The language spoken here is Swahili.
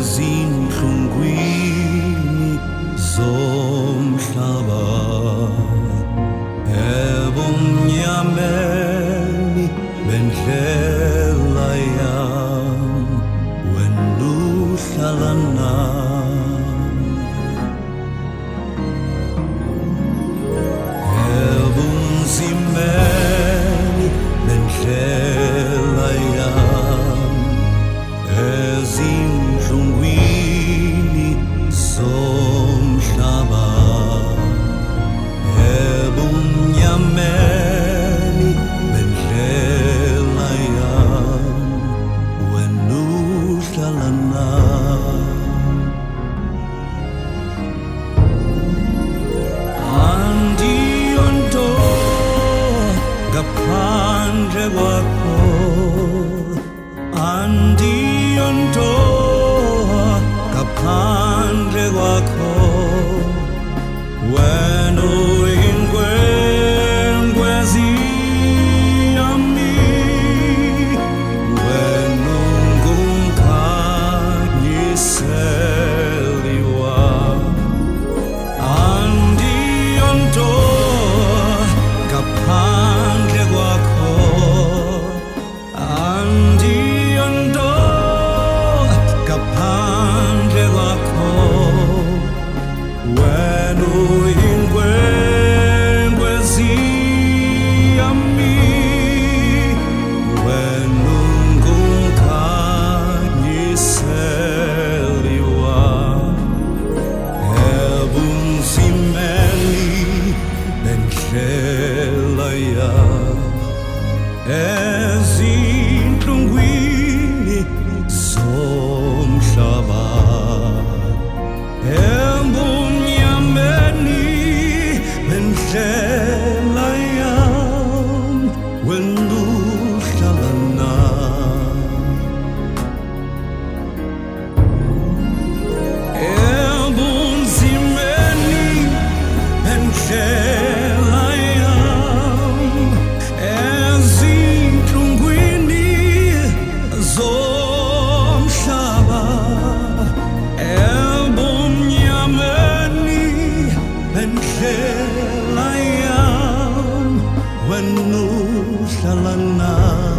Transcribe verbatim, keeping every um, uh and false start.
ezinhlungwini zomhlaba ebumnyameni bendlela yami wena uhlala nami ebunzimeni bendlela yami ezinhlungwini zomhlaba ebumnyameni bendlela yami wena uhlala nami andiyonto ngaphandle kwakho andiyonto ngaphandle kwakho wena uyinkwenkwezi yami wena ungumkhanyiseli wami andiyonto ngaphandle kwakho andiyonto ngaphandle kwakho wena uyinkwenkwezi yami wena ungumkhanyiseli wami ebunzimeni bendlela yami ezinhlungwini zomhlaba ebumnyameni bendlela yami wena uhlala nami ebunzimeni bendlela yami ezinhlungwini zomhlaba ebumnyameni bendlela yami wena uhlala nami